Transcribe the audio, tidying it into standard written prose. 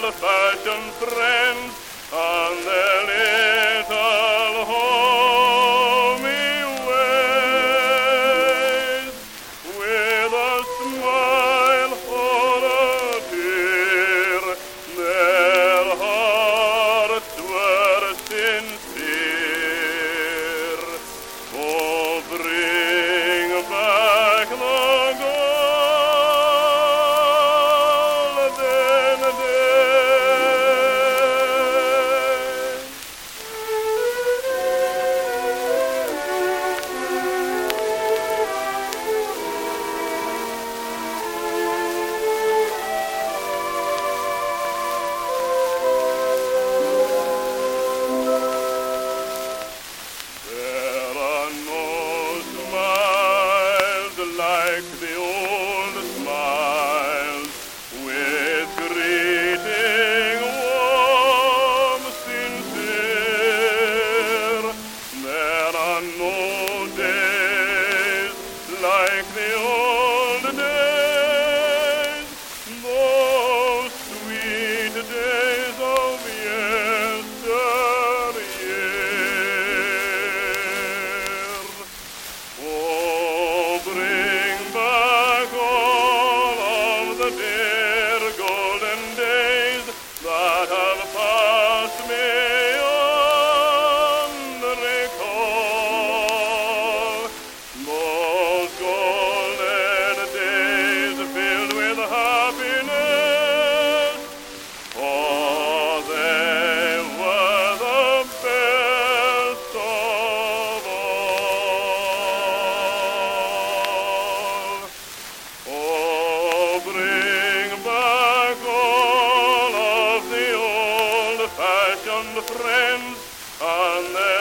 old-fashioned friends on their little homey ways, with a smile or a tear. Their hearts were sincere. Oh, bring back the golden days. There are no smiles like the old smiles, with greeting warm, sincere. There are no days like the old days, those sweet days of yesteryear. Oh, bring back all of the dear golden days that have passed beyond recall. Those golden days filled with happiness, for they were the best of all. Oh, bring back all of the old-fashioned friends and their